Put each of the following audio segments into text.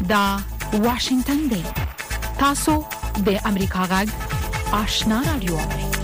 دا واشنگتن دی. تاسو د امریکا غږ آشنا رادیو.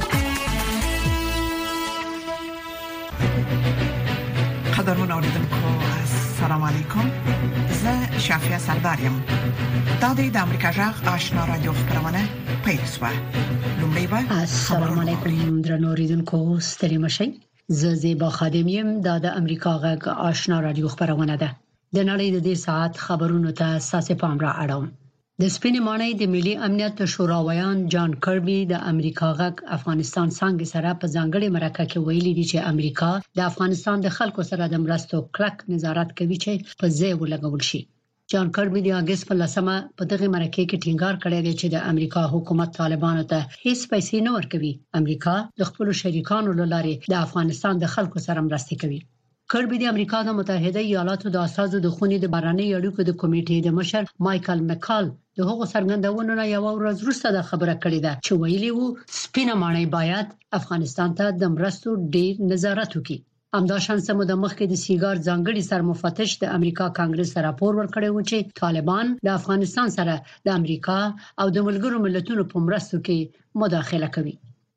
قدرمن اوریدونکو السلام علیکم. زه شافیا سردارم. دا د امریکا غږ آشنا رادیو خبرونه پیل شوه. لومړی به السلام علیکم درنو اوریدونکو ستړي مشئ. زه زیبا خادم یم. دا د امریکا غږ آشنا رادیو خبرونه ده. د نړۍ د دې ساعت خبرونو ته ساسې پام را اړوم. د سپینې ماڼۍ د ملي امنیت شوراویان جان کربي د امریکا غږ افغانستان څنګه سره په ځانګړي مرکه کې ویلي دي چې امریکا د افغانستان د خلکو سره د مرستو کلک نظارت کوي چې په ځای ولګول شي. جان کربي د اگست په 10مه په دغه مرکه کې ټینګار کړی دی چې د امریکا حکومت طالبانو ته هیڅ پیسې نه ورکوي. امریکا د خپل شریکانو لپاره د افغانستان د خلکو سره مرسته کوي. کربي د امریکا د متحده ایالاتو د اساسو د خونې د بهرنی اړیکو د کمیټې د مشر مایکل مکال د هغو څرګندونو نه یو ورځ وروسته د خبره کړې ده چې ویلي وو سپینه ماڼۍ باید افغانستان ته د مرستو ډیر نظارت وکړي. همداشان سمو د مخکې د سیګار ځانګړي سرمفتش د امریکا کانګرس راپور ورکړی و چې طالبان د افغانستان سره د امریکا او د ملګرو ملتونو په مرستو کې مداخله کوي.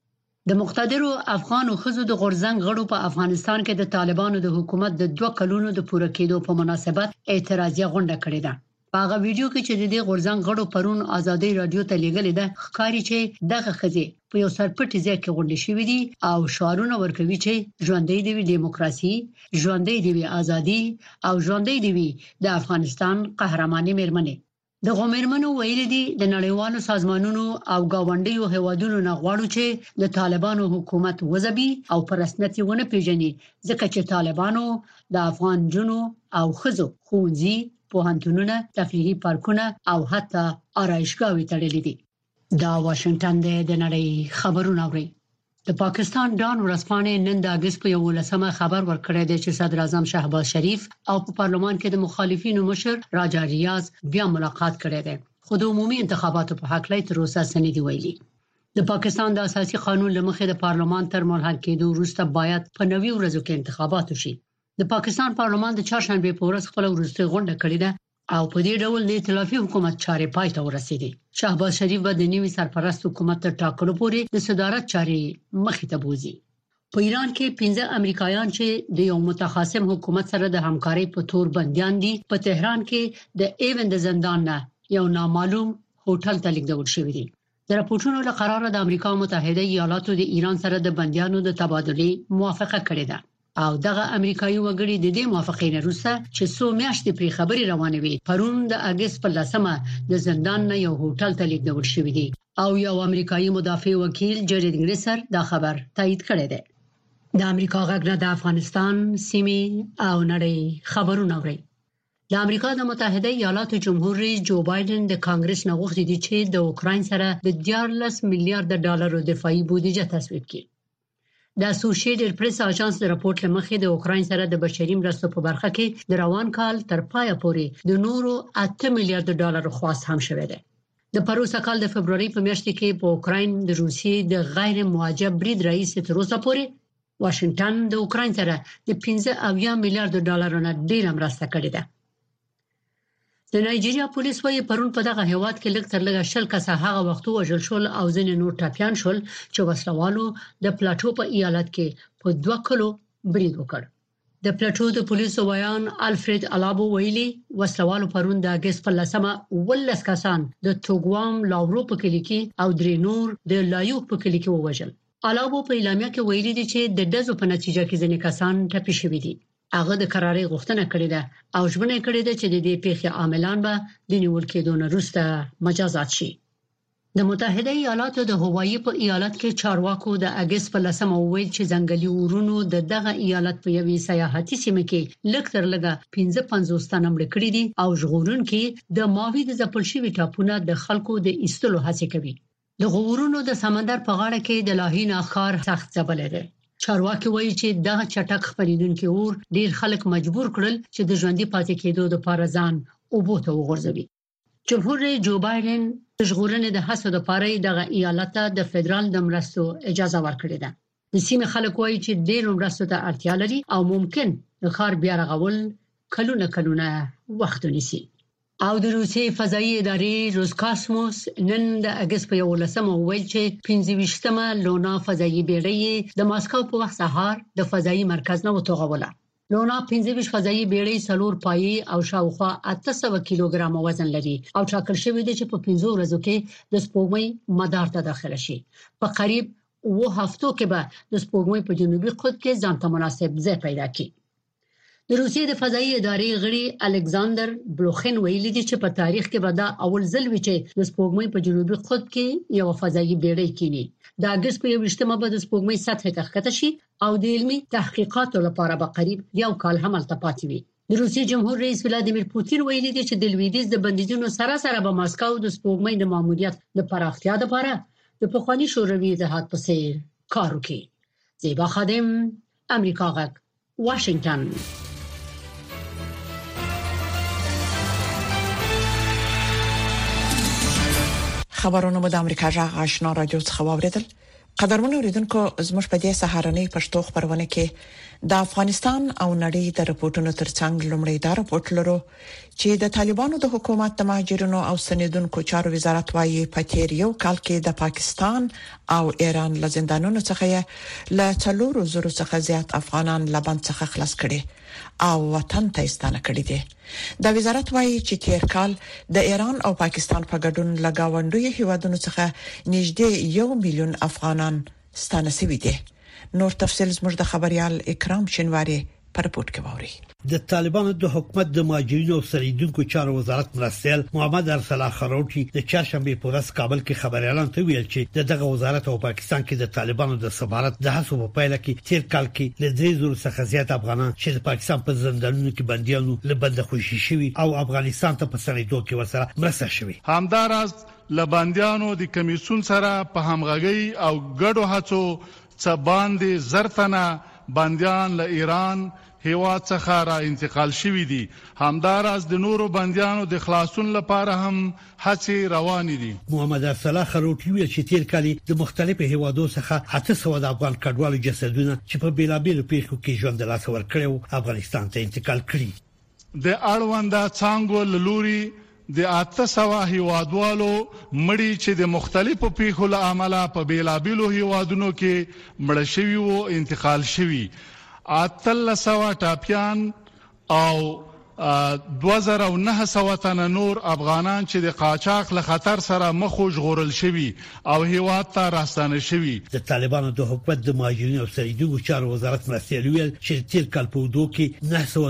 د مقتدرو افغان خزو د غورځنګ غړو په افغانستان کې د طالبانو د حکومت د 2 کلونو د پوره کېدو په مناسبت اعتراضیه غونډه کړې ده. په هغه ویډیو کې چې د غورځنګ غړو پرون ازادي رادیو ته لیږلې ده ښکاري چې دغه خزي په یو سرپټي ځای کې غونډه شوې دي او شعارونه ورکوي چې ژوندۍ دی دیموکراسي، ژوندۍ دی ازادي او ژوندۍ دی د افغانستان قهرماني مېرمنې. د غومرمنو ویل دي د نړیوالو سازمانونو او گاونډیو هیوادونو نه غواړي چې د طالبانو حکومت وځبي او پر رسمیت ونه پیژني ځکه چې طالبانو د افغان جنو او خزو خونځي پوهنتونونه، تفریحي پارکونه او حتی آرایشګاوې تړلې دي. دا واشنگټن د نړۍ خبرونه اوري. د پاکستان ډان ورځپاڼې نن د اگست په 11مه خبر ورکړی دی چې صدر اعظم شهباز شریف او په پارلمان کې د مخالفینو مشر راجا ریاض بیا ملاقات کړی دی خو د عمومي انتخاباتو په حق لای تر اوسه سندې ویلي. د پاکستان د اساسي قانون لمخې د پارلمان تر ملحق کېدو وروسته باید په 90 ورځو کې انتخابات وشي. د پاکستان پارلمان د چهارشنبه په ورځ خپل وروستۍ غونډه کړې ده او په دې ډول د ائتلافي حکومت چارې پای ته ورسېدې. شهباز شریف به د نوي سرپرست حکومت تر ټاکلو پورې د صدارت چارې مخې ته بوزي. په ایران کې 15 امریکایان چې د یو متخاصم حکومت سره د همکارۍ په تور بنديان دي په تهران کې د ایوند زندان نه یو نامعلوم هوټل ته لیږدول شوی دي. د راپورټونو له قراره د امریکا متحده ایالاتو د ایران سره د بنديانو د تبادلې موافقه کړې ده او دغه امریکایي وګړي د دې موافقې نه وروسته چې څو میاشتې پرې خبري روانې وي پرون د اگست په 10مه د زندان نه یو هوټل ته لیږدول شوی دی او یو امریکایي مدافع وکیل جریډ ګریسر دا خبر تایید کړی دی. د امریکا غږ نه د افغانستان سیمې او نړۍ خبرونه اوري. د امریکا د متحده ایالاتو جمهور رئیس جو بایدن د کانګرس نه غوښتي دي چې د اوکراین سره د 14 میلیارډ ډالرو دفاعي بودیجه تصویب کړي. د اسوسییټډ پریس اژانس د راپورټ لمخې د اوکراین سره د بشري مرستو په برخه کې د روان کال تر پایه پورې د نورو 8 میلیارډ ډالرو خواست هم شوې ده. د پروسه کال د فبرवरी په میاشت کې په اوکراین د روسیې د غیر موجب برید رئیس تر اوسه پورې واشنگټن د اوکراین سره د 15 میلیارډ ډالرو نه ډیر مرسته کړې ده. د نایجیریا پولیس وايي پرون په دغه هیواد کې لږ تر لږه 10 کسه هغه وخت وژل شول او ځینې نور ټاپیان شول چې وسلوالو د پلاټو په ایالت کې په 2 کلو برید وکړ. د پلاټو د پولیسو ویان الفرید الابو ویلي وسلوالو پرون د اگست په 10مه 12 کسان د توګوام لاورو په کلی کې او 3 نور د لایو په کلی کې ووژل. الابو په اعلامیه کې ویلي دي چې د دزو په نتیجه کې ځینې کسان ټپي شوي دي. هغه د قرارې غوښتنه کړې ده او ژمنه کړې ده چې د دې پیښې عاملان به د نیول کېدو نه وروسته مجازات شي. د متحده ایالاتو د هوایي په ایالت کې چارواکو د اگست په 10مه وویل چې ځنګلي ورونو دغه ایالت په یوې سیاحتي سیمه کې لږ تر لږه 55 تنه مړ کړي دي او ژغورونکي د ماوی د ځپل شوي ټاپونه د خلکو د ایستلو هڅه کوي. د غورونو د سمندر په غاړه کې د لاهینا ښار سخت ځپل دی. چارواکي وایي چې دغه چټک خپرېدونکي اور ډیر خلک مجبور کړل چې د ژوندۍ پاتې کېدو لپاره ځان اوبو ته وغورځوي. جمهور رئیس جو بایدن د ژغورنې د هڅو لپاره دغه ایالت ته د فدرال د مرستو اجازه ورکړې ده. د سیمې خلک وایي چې ډېر مرستو ته اړتیا لري او ممکن د ښار بیا رغول کلونه وخت ونیسي. او د روسیې فضایي ادارې روسکاسموس نن د اگست په 11 ویل چې 25مه لونا فضایي بیړۍ د ماسکو په وخت سهار د فضایي مرکز نه وټوغوله. لونا 25 فضایي بیړۍ څلور پایي او شاوخوا 800 کیلوګرام وزن لري او ټاکل شوی دی چې په 15 ورځو کې د سپوږمۍ مدار ته داخله شي. په قریب 2 هفتو کې به د سپوږمۍ په جنوبي قطب کې ځان ته مناسب ځای پیدا کړي. د روسیې د فضایي ادارې غړي الکساندر بلوخین ویلي دي چې په تاریخ کې به دا اول ځل وي چې د سپوږمۍ په جنوبي قطب کې یو فضایي بیړۍ کینی. د اگست په 21مه به د سپوږمۍ سطح ته ښکته شي او د علمي تحقیقاتو لپاره به قریب یو کال هم هلته پاتې وي. د روسیې جمهور رئیس ولادیمیر پوتین ویلي دي چې د لویدیځ د بندیزونو سره به ماسکو د سپوږمۍ د ماموریت د پراختیا لپاره د پخوانی شوروي اتحاد په څیر کار وکړي. زیبا خادم، امریکا غږ، واشنگټن. خبرونه مو د امریکا جغ آشنا رادیو څخه واوریدل. قدرمنو اوریدونکو، زموږ په دې سهارنۍ پښتو خبرونه کې د افغانستان او نړۍ د رپورټونو ترڅنګ لومړی دا رپورټ لرو چې د طالبانو د حکومت د مهاجرینو او سندونکو چارو وزارت وايي په تیر یو کال کې د پاکستان او ایران له زندانونو څخه له 4,000 څخه زیات افغانان له بند څخه خلاص کړي او وطن ته ستانه کړي دي. د وزارت وايي چې تیر کال د ایران او پاکستان په ګډون لګاوندوی هیوادونو څخه نږدې 1 میلیون افغانان ستانه شوي دي. نور تفصیل زموږ د خبريال اکرام شینواری په رپورت کې ووري. د طالبانو د حکومت د مهاجرینو او سندونکو چارو وزارت مرستیال محمد ارسلا خروټي د چهارشنبه په ورځ کابل کې خبريالان ته ویل چې دغه وزارت او پاکستان کې د طالبانو د سفارت د هڅو په پیل کې تیر کال کې له 3,000 څخه زیات افغانان چې د پاکستان په زندانونو کې بنديانو له بند خوشي شوي او افغانستان ته په سړیدو کې ورسره مرسته شوي. همداراز لبنديانو د کمیسون سره په همغږي او ګډو هڅو څخه باندې زرتنه بنديان له ایران هیواد څخه را انتقال شوي دي. همداراز د نورو بنديانو د خلاصون لپاره هم هڅې روانې دي. محمد ارسلا خروټي ویل چې تیر کال د مختلفو هیوادو څخه 800 د افغان کډوالو جسدونه چې په بیلابیلو پیښو کې ژوند له لاسه ورکړو افغانستان ته انتقال کړي. د اړونده څنګه لوري د 800 هیوادوالو مړي چې د مختلفو پیښو له امله په بیلابیلو هیوادونو کې مړ شوي او انتقال شوي. 800 ټاپیان او 2900 تنه نور افغانان چې د قاچاق له خطر سره مخ ژغورل شوي او هیواد ته راستانه شوي. د طالبانو د حکومت د مهاجرینو او سندونکو چارو وزارت مرستیال ویل چې تیر کال په دوه کې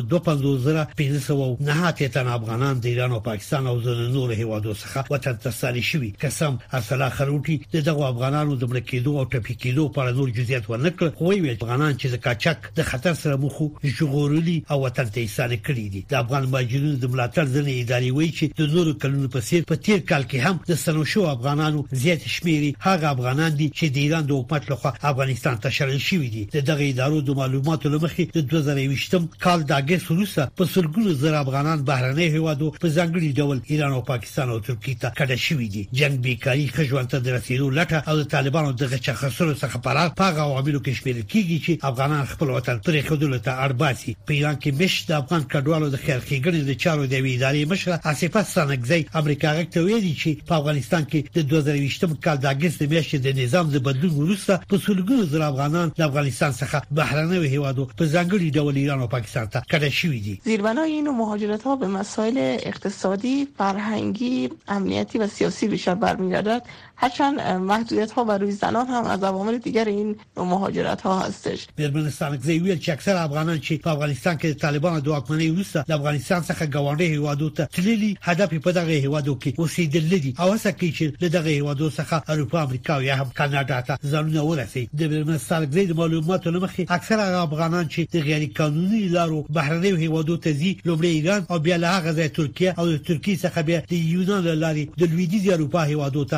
952,509 تنه افغانان د ایران او پاکستان او نور هیوادو څخه وطن ته ستانه شوي. قسم ارسلا خروټي دغه افغانانو د مړ کېدو او ټپي کېدو په اړه نور جزئیات ورنکړ. خو ویل افغانان چې د قاچاق د خطر سره مخ ژغورلي او وطن ته ستانه کړي دي. د افغان مهاجرینو د ملاتړ ځنې ادارې وایي چې د نورو کلونو په څیر په تیر کال کې هم د سنوشو افغانانو زیات شمېر هغه افغانان دي چې د ایران د حکومت لخوا افغانستان ته شړل شوي دي. دغه ادارو د معلوماتو لمخې د 2020 کال د اگست وروسته په سلګونو زره افغانان بهرنۍ هیوادو په ځانګړي ډول ایران او پاکستان او ترکیه ته کډه شوي دي. جنگ بیکاری خجوان ته د رسیدو لټه او د طالبانو دغه چخسرو څخه فرار پاغه عواملو کې شمیرل کیږي چې افغانان خپل وطن پرې خودلو ته اړباسي. په ایران کې مش د افغان کډوالو د خیر ښېګڼې د چارو د ادارې مشر آصف سانګزی امریکا غږ ته ویلي چې په افغانستان کې د 2020 کال د اگست میاشتې د نظام د بدلون وروسته په سلګونو زره افغانان د افغانستان څخه بهرنۍ هیوادو په ځانګړي ډول ایران او پاکستان ته کډه شوي دي. زیربنای این مهاجرت‌ها به مسائل اقتصادی، فرهنگی، امنیتی و سیاسی بیشتر برمیگردد. هرچند محدودیت‌ها بر روی زنان هم از عوامل دیگر این مهاجرت‌ها هستش. میرمن سانګزی ویل چې اکثر افغانان چې په افغانستان کې د طالبانو د واکمنۍ وروسته د افغانستان څخه ګاونډي هیوادو ته تللي هدف په دغه هیوادو کې اوسېدل دي او هڅه کوي چې له دغه هیوادو څخه اروپا، امریکا او یا هم کاناډا ته ځانونه ورسي. د میرمن سانګزی د معلوماتو لمخې اکثر افغانان چې د غیر قانوني لارو بهرنۍ هیوادو ته ځي لومړی ایران او بیا له هغه ځای ترکیه او د ترکیه څخه بیا د یونان لارې د لویدیځ اروپا هیوادو ته ځانونه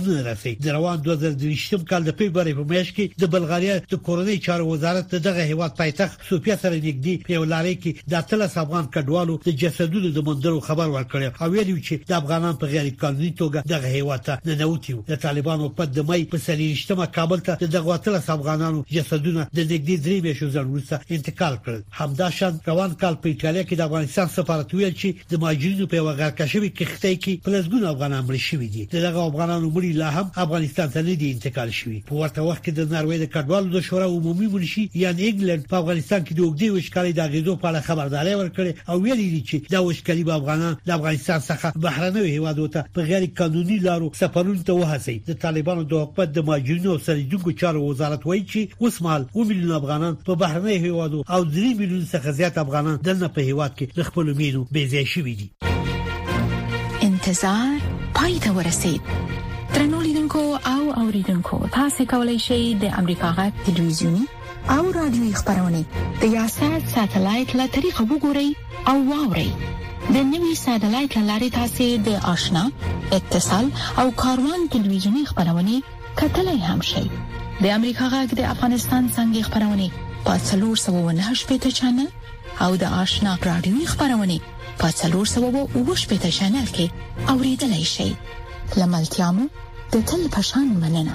زیانونه رسي. د روان 2023 کال د فبراير په میاشت کې د بلغاریا د کورنۍ چارو وزارت دغه هیواد پایتخت سوفیا سره نږدې په ولاري کې د اتلس افغان کډوالو د جسدونو د موندلو خبر ورکړ او ویلي چې د افغانان په غیر قانوني توګه دغه هیواد ته ننوتي. د طالبانو په د مې په 23 کابل ته دغه اتلس افغانانو جسدونه د نږدې 3 میاشتو وروسته انتقال کړل. همداشان روان کال په ایټالیا کې د افغانستان سفارت ویل چې د ماجرینو په وغاکشوي کښتۍ کې پلسګون افغانان مړ شوي دي. دغه افغانانو مړي لا هم افغانستان ته نه دي انتقال شوي. په ورته وخت کې د ناروې د کډوالو د شورا عمومي منشي یعنی انګلند په افغانستان کې د وګړي وشکالي د غیزو په اړه خبرداري ورکړي او ویلي دي چې دا وشکالي به افغانان د افغانستان څخه بهرنۍ هیوادو ته په غیر قانوني لارو سفرونه ته وهڅي. د طالبانو د حکومت د ماجرینو او سرجنګو چارو وزارت وایي چې اوس مهال 1 میلیون افغانان په بهرنۍ هیوادو او 3 میلیون څخه زیات افغانان دلته په هیواد کې خپل مینو بيځای شوي دي. انتظار پای ته ورسید. ترنو لیدونکو او اوریدونکو تاسو کولی شئ د امریکا غږ ټلویزیونی او رادیوي خبرونه د یاشات ساتلایت له طریقو وګورئ او واورئ. د نوي ساتلایت لارې تاسو د آشنا اتصال او کاروان ټلویزیونی خبرونه کتلای هم شئ. د امریکا غږ د افغانستان څنګه خبرونه په 398 چنل او د آشنا رادیوي خبرونه په 398 چنل کې اوریدلای شئ. لملتيامو د تل پشان مننه.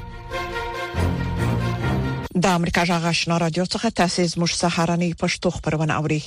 د امریکا غږ آشنا رادیو څخه تاسو زموږ سهارنی پښتو خبرونه اوري.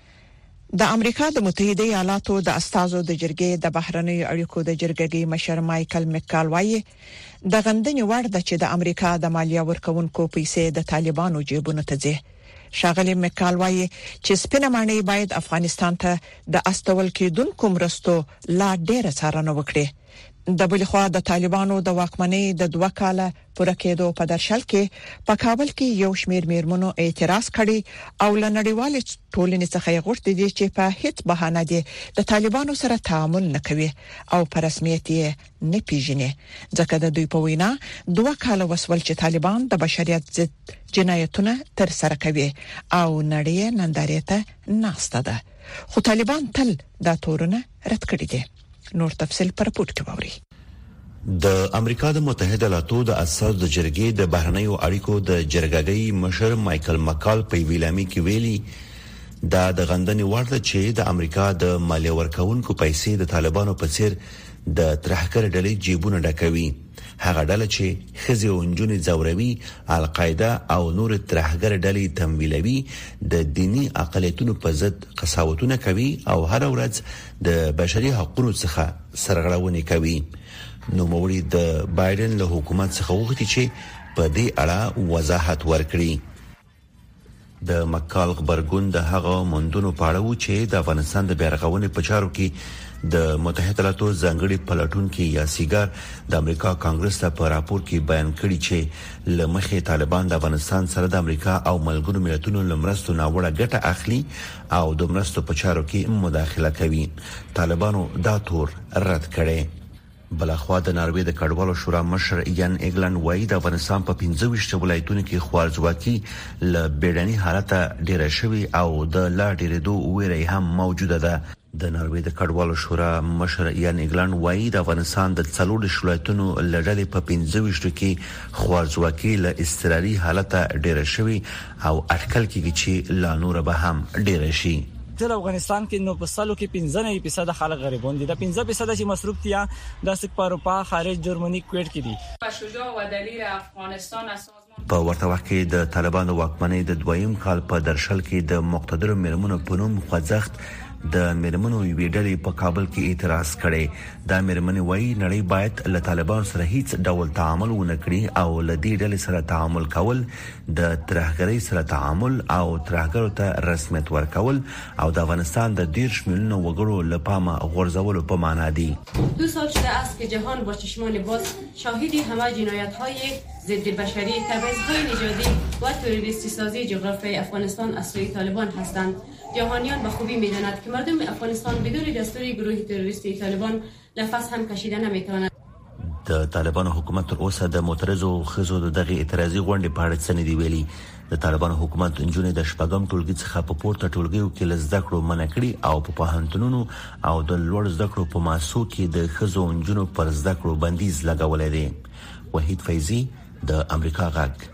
د امریکا د متحده ایالاتو د استازو د جرګې د بهرنی اړیکو د جرګې مشر مايكل مکال وايي د غندنې وړ د چې د امریکا د مالیه ورکونکو پیسې د طالبانو جیبونو ته ځي. شاغلی مکال وايي چې سپینه معنی باید افغانستان ته د استول کېدونکو مرستو لا ډېر څارنه وکړي. د بل خوا د طالبانو د واکمنۍ د 2 کاله پوره کېدو په درشل کې په کابل کې یو شمېر میرمنو اعتراض کړي او لنډیوال ټولنې څخه غوښتي دي چې په هیڅ بهانه دي د طالبانو سره تعامل نکوي او په رسمیت یې نه پیژني. ځکه د دوی په وینا 2 کاله وسول چې طالبان د بشریت ضد جنایتونه تر سره کوي او نړۍ نندارې ته ناسته ده. خو طالبان تل دا تورونه رد کړي دي. نور تفصیل پر پورت کوي. د امریکا د متحده ایالاتو د اساسو د جرګې د بهرنیو اړیکو د جرګګۍ مشر مايكل مکال په ویلامي کې ویلي دا د غندنې وړ ده چې د امریکا د مالیه ورکونکو پیسې د طالبانو په څیر د ترهګر ډلې جیبونه ډکوي. هغه ډله چې خزي او انجونې زوروي، القاعده او نور ترهګر ډلې تمویلوي، د دینی اقلیتونو په ضد قساوتونه کوي او هر ورځ د بشري حقوقو څخه سرغړونه کوي. نو موري د بایدن له حکومت څخه وغوښتي چې په دې اړه وضاحت ورکړي. د مکال خبرګون د هغه مندونو پاړو چې د افغانستان د بیرغونې په چارو کې د متحده ایالاتو ځنګړي پلاتون کې یا سیګار د امریکا کانګرس ته په راپور کې بیان کړی چې لمخې طالبان د افغانستان سره د امریکا او ملګرو ملتونو لمرستو ناوړه ګټه اخلي او د مرستو په چارو کې مداخله کوي. طالبانو دا تور رد کړي. بلخوا د ناروې د کډوالو شورا مشر یان انګلند وایي د افغانستان په 15 ولایتونو کې خوارځواکي ل بیړني حالت ډیره شوی او د لا ډیرېدو ویره هم موجوده ده. د ناروې د کډوالو شورا مشر یان انګلند وایي د افغانستان د 40 ولایتونو لړلې په 15 کې خوارځواکي ل استراري حالت ډیره شوی او اټکل کېږي چې لا نور به هم ډیره شي. د افغانستان کې نو په سالو کې 15% خلک غریبون دي. د 15% چې مصروف دي د سک په اروپا، خارج، جرمني، کویت کې دي. شجاع و دلیر افغانستان اساس په ورته وخت کې د طالبانو واکمنۍ د 2یم کال په درشل کې د مقتدر میرمنو په نوم خوځښت د میرمنو یوې ډلې په کابل کې اعتراض کړي. دا میرمنې وایي نړۍ باید له طالبانو سره هیڅ ډول تعامل ونه کړي او له دې ډلې سره تعامل کول د ترهګرۍ سره تعامل او ترهګرو ته رسمیت ورکول او د افغانستان د 10 میلیون وګړو لپاره غورځولو په معنا دي. 2 سال شده است که جهان با چشمان باز شاهد همه جنایت‌های ضد بشری، تبعیض‌های نژادی و تروریستی سازی جغرافیای افغانستان از سوی طالبان هستند. جهانیان به خوبی می‌دانند که مردم افغانستان بدون دستور گروه تروریستی طالبان نفس هم کشیده نمی‌توانند. د طالبانو حکومت تر اوسه د معترضو خزو دغه اعتراضي غونډې په اړه څه نه دی ویلي. د طالبانو حکومت انجونې د شپږم ټولګي څخه په پورته ټولګیو کې لزده کړو منع کړي او په پوهنتونونو او د لوړ زده کړو په مؤسسو کې د خزو انجونو پر زده کړو بندیز لګولې دي. وحید فیضی د امریکا غږ.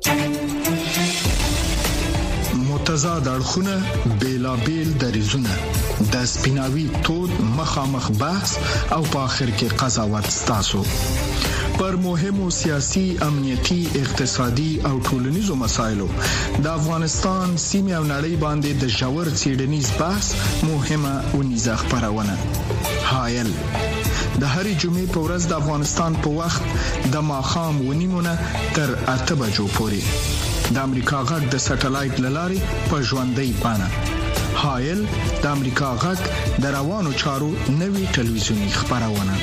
متضاد اړخونه بیلابیل دریزونه د سپیناوي تود مخامخ بحث او په اخر کې قضاوت ستاسو پر مهمو سیاسي، امنیتي، اقتصادي او ټولنیزو مسایلو د افغانستان سیمه او نړۍ باندې د ژور څېړنیز بحث مهمه ونیزه خبرونه. هایل د هرې جمعې په ورځ د افغانستان په وخت د ماښام 9:30 تر 8 بجو پورې د امریکا غږ د سټلایټ لارې په ژوندۍ بڼه. هایل د امریکا غږ د روانو چارو نوي ټلویزیونی خبرونه.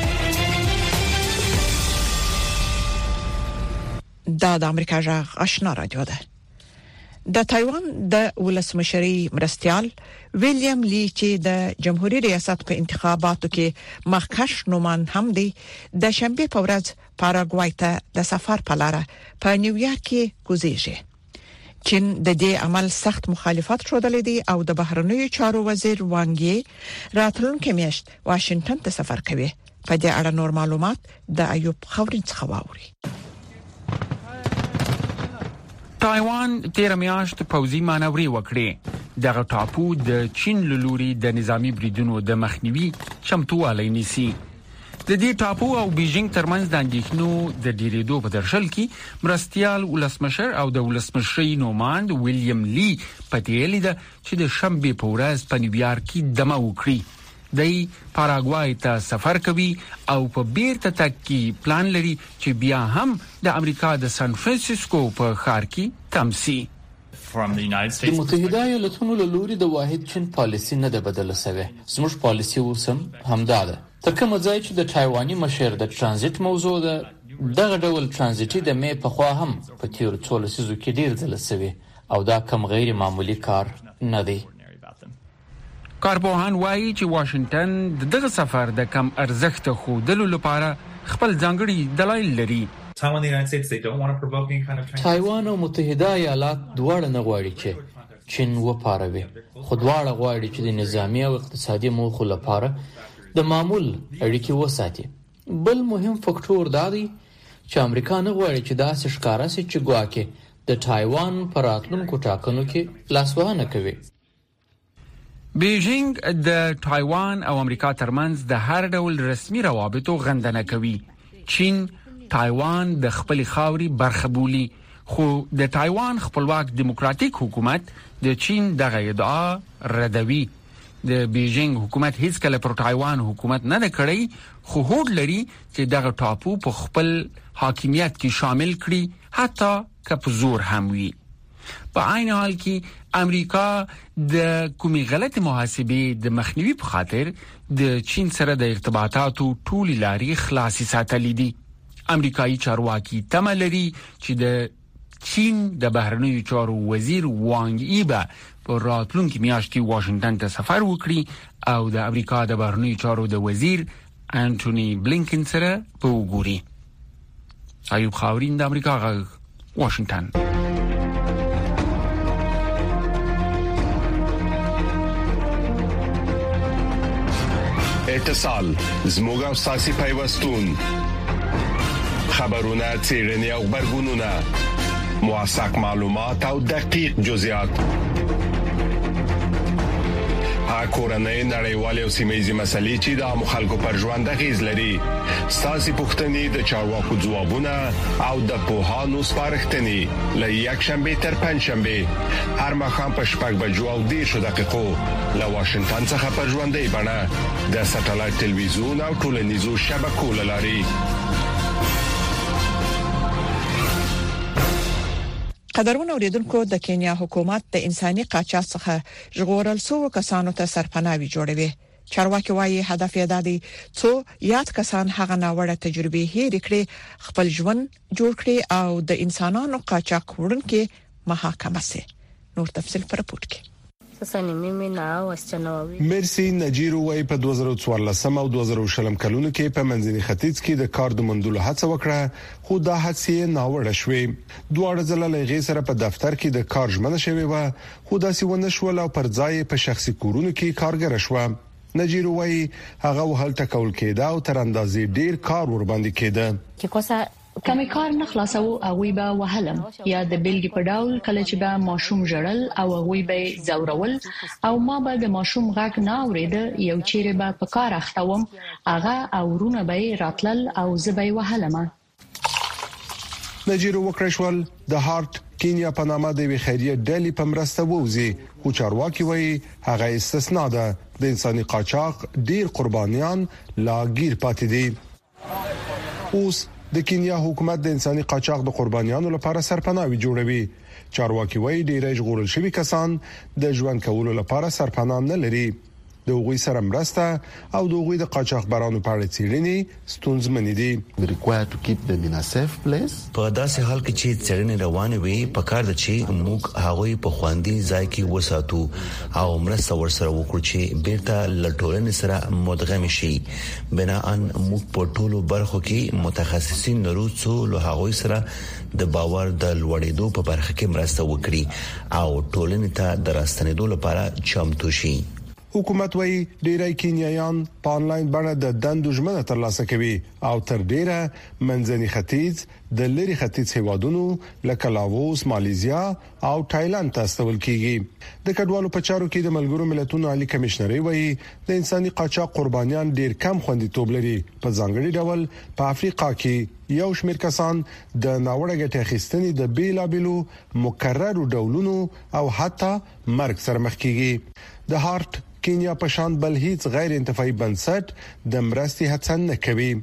دا د امریکا غږ آشنا رادیو ده. د تایوان د ولسمشري مرستيال ویلیام لی چې د جمهوریت ریاست په انتخاباتو کې مخکښ نومان هم دی د شنبه په ورځ پاراګوای ته د سفر په لار په نیویارک کې کوزیږي. چین د دې عمل سخت مخالفت شودلې دي او د بهرنیو چارو وزیر وانګي راتلونکي میاشت واشنگټن ته سفر کوي. په دې اړه نور معلومات د ایوب خورین څخه واوري. تایوان تیر میاشت پوځي مانوري وکړي. دغه ټاپو د چین لوري د نظامی بریدونو د مخنیوي چمتووالی نیسي. د دې ټاپو او بیجینګ ترمنځ د اندېښنو د ډیرېدو په درشل کې مرستيال ولسمشر او د ولسمشري نوماند ویلیام لی پټیلی ده چې د شنبه په ورځ په نیویارک کې دمه وکړي. دای پاراګوای ته سفر کوي او په بیرته تک کې پلان لري چې بیا هم د امریکا د سان فرانسیسکو په ښار کې تمسي. د متحده ایالاتونو له لوري د واحد چین پالیسي نه ده بدله شوې. زموږ پالیسي اوسم همدا ده. تر کومه ځای چې د تایواني مشر د ترانزیت موضوع ده، دغه ډول ترانزیتي د مې په خوا هم په تیر 14 لسیزو کې ډیر ځله شوی او دا کم غیر معمولی کار نه دی. کارپوهان وایي چې واشنگټن دغه سفر د کم ارزښت خودلو لپاره خپل ځانګړي دلایل لري. تایوان او متحده ایالات دواړه نه غواړي چې چین وپاروي، خو دواړه غواړي چې د نظامی او اقتصادي موخو لپاره د معمول اړیکې وساتي. بل مهم فاکتور دا دی چې امریکا نه غواړي چې داسې ښکارا شي چې ګواکې د تایوان پر راتلونکو ټاکنو کې لاسوهنه کوي. بیجینګ د تایوان او امریکا ترمنځ د هر ډول رسمي روابطو غندنه کوي. چین تایوان د خپل خاوري برخه بولي، خو د تایوان خپلواک دیموکراتیک حکومت د چین دغه ادعا ردوي. د بیجینګ حکومت هیڅ کله پر تایوان حکومت نه کړی، خو هوډ لري چې دغه ټاپو په خپل حاکمیت کې شامل کړي، حتی که په زور هم وي. په عین حال کې امریکا د کومي غلط محاسبې د مخنیوي په خاطر د چین سره د ارتباطاتو ټولې لارې خلاصې ساتلې دي. امریکایي چارواکي تمه لري چې د چین د بهرنیو چارو وزیر وانګ ای به په راتلونکي میاشت کې واشنگټن ته سفر وکړي او د امریکا د بهرنیو چارو د وزیر انټونی بلینکن سره په وګوري. ایوب خاورین د امریکا غږ، واشنگټن. اتصال زموږ او ساسي پیوستون، خبرونه، څېړنې او خبرګونونه، موثق معلومات او دقیق جزئیات، کورنۍ نړیوالې او سیمه‌یزې مسلې چې د عامو خلکو پر ژوند اغیز لري. ساسي پوښتنې د چارواکو ځوابونه او د پوهانو سپارښتنې له یک شنبه تر پنځ شنبه هر ماښام په 6:10 له واشنگټن څخه پر ژوندۍ بڼه د سټلایټ ټلویزیون او ټولنیزو شبکو لاري. قدرمن اوریدونکو، د کینیا حکومت د انساني قاچاق څخه ژغورل شوو کسانو ته سرپناهي جوړوي. چارواکي وايي هدف یې د دې څو یاد کسان هغه ناوړه تجربې هېر کړي، خپل ژوند جوړ کړي او د انسانانو قاچاق وړونکو محاکمه سي. نور تفصيل پر راپور کې. مرسی نجیرو وای په 2014 او 2020 کلونو کې په منځني ختیځ کې د کار د مندلو هڅه وکړه، خو دا هڅه ناوړه شوې. دواړه ځله لغې سره په دفتر کې د کار ژمنه شوې و، خو دا سی ونه شو او پر ځای په شخصي کورونو کې کارګر شو. نجیرو وای هغه وهل ټکول کېده او تر اندازې ډیر کار ور باندې کېده. کمې کار نه خلاصو او وی به وهلم یا د بیلګې په ډول کله چې به ماشوم جړل او وی به زورول او ما به د ماشوم غږ نه اورېده یو چیرې به په کار اختوم هغه اورونه به راتلل او زبې وهلم. نجیرو وکړشول د هارت کینیا په نامه د خیریه ډلې په مرسته ووزي خو چارواکي وایي هغه استثناء ده. د انساني قاچاق ډیر قربانيان لاګیر پاتې دي. اوس د کینیا حکومت د انساني قاچاق د قربانيانو لپاره سرپناوي جوړوي. چارواکي وایي ډیرې ژغورل شوي کسان د ژوند کولو لپاره سرپناه نه لري. د هغوی سره مرسته او د هغوی د قاچاقبرانو په اړه څېړنې ستونزمنې دي. په داسې حال کې چې څېړنې روانې وي په کار د چې موږ هغوی په خوندي ځای کې وساتو او مرسته ورسره وکړو چې بیرته لټولنې سره مدغم شي. بناءن موږ په ټولو برخو کې متخصصین لرو چې له هغوی سره د باور د لوړېدو په برخه کې مرسته وکړي او ټولنې ته د راستنېدو لپاره چمتو شي. حکومت وایي ډیری کینیایان په انلاین باندې د دندو ژمنه ترلاسه کوي او تر ډیره منځني ختیځ د لری ختیځ هیوادونو لکه لاووس، مالیزیا او تایلند ته استول کیږي. د کډوالو په چارو کې د ملګرو ملتونو عالی کمشنري وایي د انساني قاچاق قربانيان ډیر کم خوندیتوب لري. په ځانګړي ډول په افریقا کې یو شمېر کسان د ناوړه ګټې اخیستنې د بیلابلو مکررو ډولونو او حتی مرګ سره مخ کیږي. د هارت کینیا په شان بل هیڅ غیر انتفاعي بنسټ د مرستې هڅه نه کوي.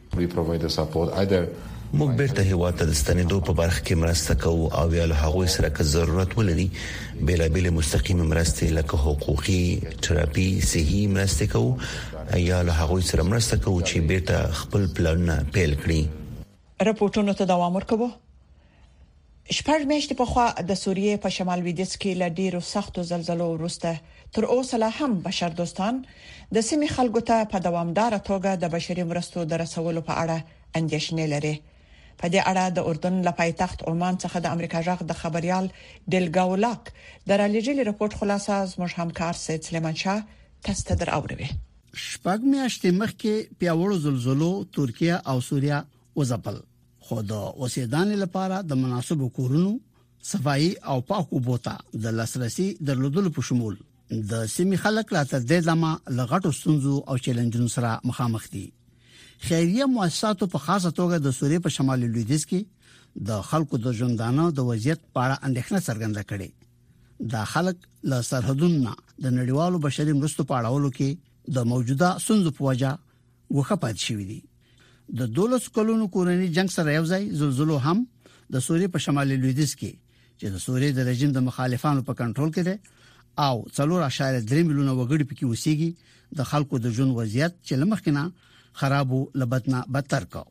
موږ بیرته هیواد ته د ستنېدو په برخه کې مرسته کوو او یا له هغوی سره که ضرورت ولري بیلابل مستقیم مرستې لکه حقوقي، تراپي، صحي مرستې کوو یا له هغوی سره مرسته کوو چې بیرته خپل پلانونه پیل کړي. راپورټونو ته دوام ورکوي. شپږ میاشتې په خوا د سوریې په شمال لویدیځ کې له ډیرو سختو زلزلو وروسته تر اوسه لا هم بشر دوستان د سیمې خلکو ته په دوامدار توګه د بشري مرستو د رسولو په اړه اندېښنې لري. په دې اړه د اردن له پایتخت عمان څخه د امریکا ژغ د خبريال ډلګاولاک د رالیجلي راپورټ خلاصه زموږ همکار سید سلیمان شاه تاسو ته دراوړي. شپږ میاشتې مخکې پیاوړو زلزلو ترکیه او سوریه وځپل خو د اوسېدانې لپاره د مناسبو کورونو، صفایي او پاکو بوتا د لاسرسي درلودلو په شمول د سیمې خلک لا تر دې دمه لغټو ستونزو او چیلنجونو سره مخامخ دي. خیریه مؤسساتو په خاصه توګه د سوریې په شمال لویدیځ کې د خلکو د ژوندانه د وضعیت په اړه اندېښنه څرګنده کړې. د خلک له سرحدونو د نړیوالو بشري مرستو په اړولو کې د موجوده ستونزو په وجه وخه پات شوې دي. د 12 کلونو کورنۍ جنگ سره یوځای زلزلو هم د سوریې په شمال لویدیځ کې چې د سوریې د رژیم د مخالفانو په کنټرول کې ده او 4.3 میلیونه وګړي پکې اوسېږي د خلکو د ژوند وضعیت چې لمخکنه خرابو لبدنا بدتر کو.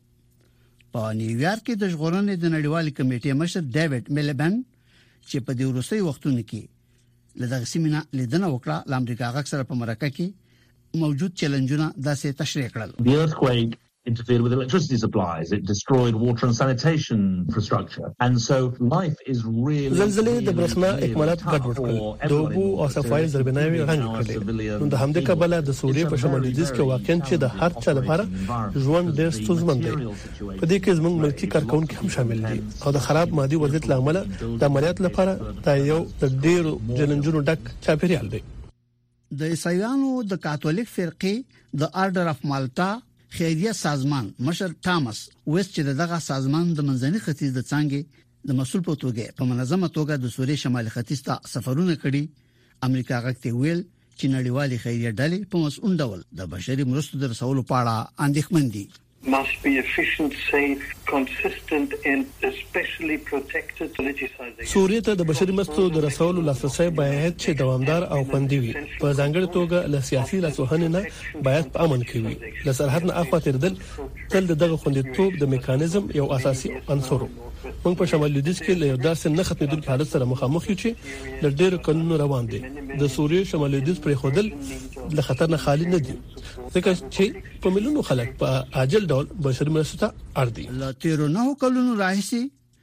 په نیویارک کې د ژغورنې د نړیوالې کمیټې مشر ډیوډ میلبن چې په دې وروستي وختونو کې لدغه سیمینه لیدنه وکړه د امریکا غږ سره په مرکه کې موجود چیلنجونه داسې تشریح کړل. The earthquake interfered with electricity supplies. It destroyed water and sanitation infrastructure. And so life is really زلزلې د برېښنا اکمالات ګډوډ کړل. د اوبو او صفایي زربناوي رنګ کړل. نو د همدې کبله د سوریې په شمال لویدیځ کې واقعا چې د هر چا لپاره ژوند ډېر ستونزمن دی. په دې کې زموږ ملکی کارکونکو هم شامل دي او د خراب مادي وضعیت لامل د عملیات لپاره دا یو د ډېرو چیلنجونو ډک چاپیریال دی. د عیسایانو د کاتولیک فرقې د آرډر اف مالټا خیریه سازمان مشر تامس وست چې دغه سازمان د منځني ختیځ د څنګه د مسول په توګه په منظمه توګه د سوریې شمالي ختیځ ته سفرونه کړي. امریکا غږ ویل چې نړیوالې خیریه ډلې په مسؤل ډول د بشري مرستو د رسولو په اړه اندېښمن دي. must be efficient, safe, consistent and especially protected. سوریې ته د بشري مرستو د رسولو لاسرسي باید چې دوامدار او خوندي وي. په ځانګړي توګه له سیاسي لاسوهنې نه باید په امن کې وي. له سرحد نه اخوا تیرېدل تل دغه خوندیتوب د میکانیزم یو اساسي عنصر. موږ په شمال لویدیځ کې له داسې نه ختمېدونکو حالت سره مخامخ یو چې د ډېرو کلونو روان دي. د سوریې شمال لویدیځ پرې خودل له خطر نه خالي نه دي ځکه چې په ملیونو خلک په عاجل ډول بشري مرستو ته اړ دي. له 13 کلونو راهیسي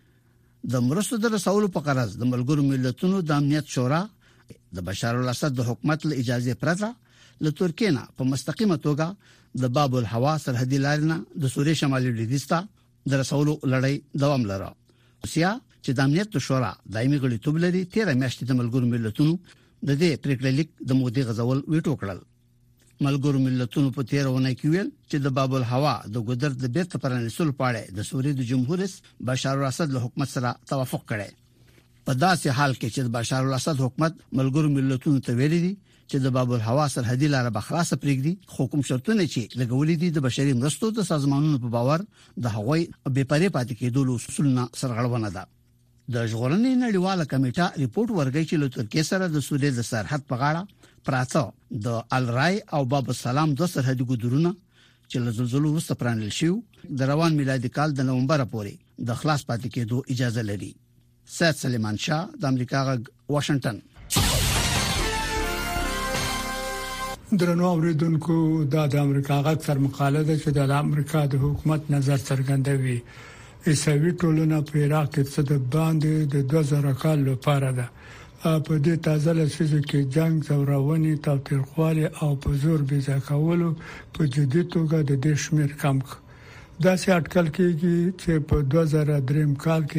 د مرستو د رسولو په غرض د ملګرو ملتونو د امنیت شورا د بشار الاسد د حکومت له اجازه پرته له ترکیه نه په مستقیمه توګه د باب الهوا سرحدي لارې نه د سوریې شمالي لویدیځ ته د رسولو لړۍ دوام لري. روسیا چې د امنیت شورا دایمي غړیتوب لري 13 میاشتې د ملګرو ملتونو د دې پریکړه لیک د مودې غزول ویټو کړل. ملګرو ملتونو په 13 ونه کې ویل چې د باب الهوا د ګودر د بیرته پرانیستلو په اړه د سوریې د جمهور رئیس بشار الاسد له حکومت سره توافق کړي. په داسې حال کې چې د بشار الاسد حکومت ملګرو ملتونو ته ویلي دي چې د باب الهوا سرحدي لار به خلاصه پرېږدي، خو کوم شرطونه چې لګولې دي د بشري مرستو د سازمانونو په باور د هغوی بې پرې پاتې کېدو اصولنا سرغړونه ده. د ژغورنې نړیواله کمیټه ریپورت ورغی چې له ترکیه سره د سوریې د سرحد په غاړه پراته د الرای او باب السلام د سرحدي ګودرونه چې له زلزلو وروسته پرانل شو د روان میلادي کال د نومبر پورې د خلاص پاتې کېدو اجازه لري. سید سلیمان شاه د امریکا غږ واشنگټن. درنو اوریدونکو د امریکا غږ سر مقاله ده چې د امریکا د حکومت نظر څرګندوي. عیسوي ټولنه په عراق کې څه د باندې د 2000 کال لپاره ده. په دې تازه لسیزو کې جنگ، زورونې، تاوتریخوالی او په زور بېځای کولو په جدي توګه د دې شمیر کم کړ. داسې اټکل کېږي چې په 2003 کال کې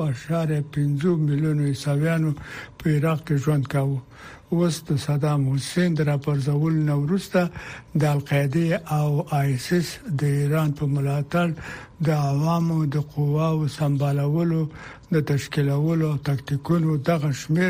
1.5 میلیون عیسویانو په عراق کې ژوند کاوه. اوس د صدام حسین د راپرځول نو وروسته د القاعده او آیسیس د ایران په ملاتړ د عوامو د قواو سمبالولو د تشکیلولو او تکتیکونو دغه شمیر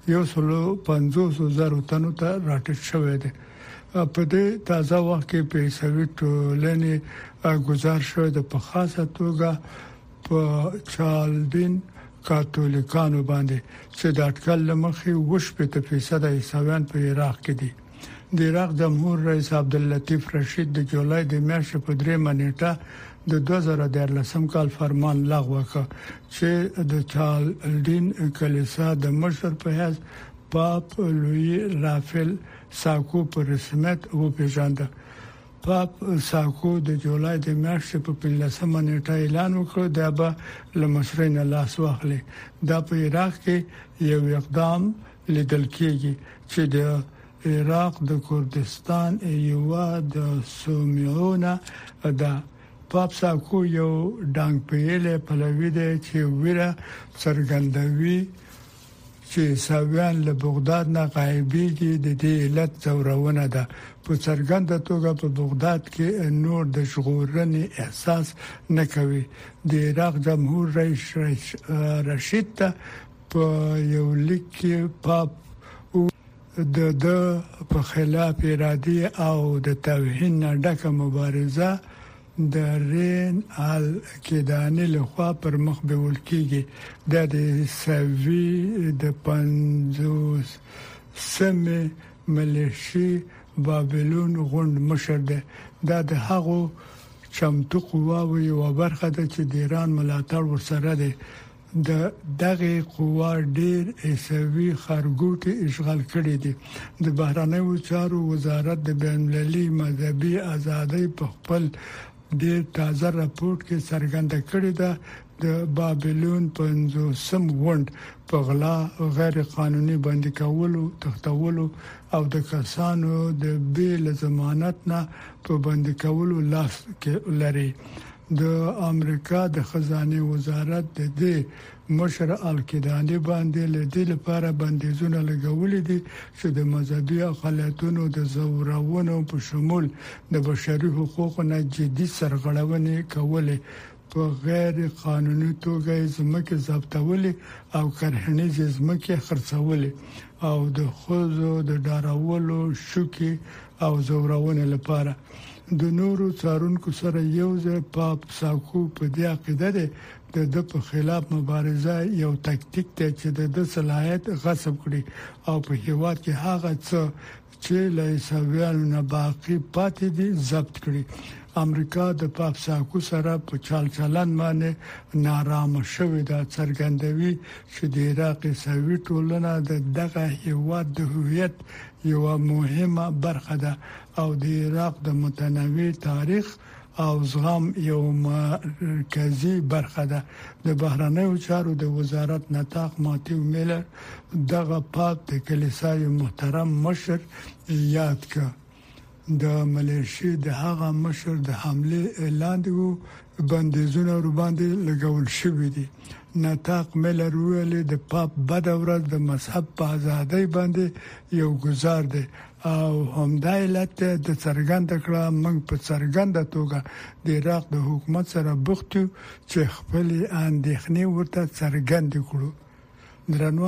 150,000 تنو ته راټیټ شوی دی. په دې تازه وخت کې په عیسوي ټولنې گزار شوی د په خاصه توګه په چالدین کاتولیکانو باندې چې د اټکل لمخې 80% عیسویان په عراق کې دي. د عراق جمهور رئیس عبداللطیف رشید د جولای د میاشتې په 3 نیټه د 2013 کال فرمان لغوه کړ چې د چالدین کلیسا د مشر په حیث پاپ لوی رافیل ساکو په رسمیت وپیژانده. پاپ ساکو د جولای د میاشتې په 15 نیټه اعلان وکړ دا به لمشرین لاس واخلي. دا په عراق کې یو اقدام لیدل کېږي چې د عراق د کردستان یو د سومیونه د پاپ ساکو یو ډنګ پیله پلوي دی چې ویره څرګندوي چې ساویان له بغداد نه غایبېږي. د دې علت زورونه ده. په څرګنده توګه په بغداد کې نور د ژغورنې احساس نه کوي. د عراق جمهور رئیس رشید ته په یو لیک کې پاپ د په خلاف ارادي او د توهین ډکه مبارزه د رین الکیدانی له خوا پر مخ بیول کیږي. د سوي د 50 سمه ملیشي بابلون غوند مشر ده. دا د هغو چمتو قواو یو برخه ده چې د ایران ملاتړ ورسره ده. د دغه قوا ډیر عیسوي خارګوټي اشغال کړي دي. د بهرنیو چارو وزارت د بین المللي مذهبي ازادۍ په خپل ډیر تازه راپورټ کې څرګنده کړې ده د بابلون 50 غوند په غلا، غیر قانوني بندي کولو، تختولو او د کسانو د بیل ضمانت نه په بندي کولو لاس کې لري. د امریکا د خزانه وزارت د دې مشر الکیدانی باندې له دې لپاره بندیزونه لګولې دي چې د مذهبي اقلیتونو د زورونو په شمول د بشري حقوقو نه جدي سرغړونې کولې، په غیر قانوني توګه ځمکې ضبطولې او کرهنیز ځمکې خرڅولې او د خوځو د ډارولو شوکي او زورونې لپاره. د نورو څارونکو سره یو ځای پاپ ساکو په دې عقیده ده د په خلاف مبارزه یو تکتیک ته چې د صلاحیت غصب کړي او په هیواد کې هغه څه چې له سویانو نه باقی پاتې دي ضبط کړي. امریکا د پاپ ساکو سره په چال چلن باندې نارامه شوې ده، څرګندوي چې د عراق سوي ټولنه دغه هیواد د هویت یو مهمه برخه ده او د عراق د متنوع تاریخ او زغم یو مرکزی برخه ده. د بهرنیو چارو د وزارت نطاق ماتیو میلر دغه پاپ د کلیسای محترم مشر یاد کړ. د ملیشیا د هغه مشر د حمله اعلان دی بندیزونه ور باندې لګول شوې دي. ناتاق ملر ویل د پاپ بد ورځ د مذهب په ازادۍ باندې یو گزار دی او همدا علت د څرګند کړه موږ په څرګند توګه د عراق د حکومت سره بوختو چې خپل اندېښنې ورته څرګند کړو. درنو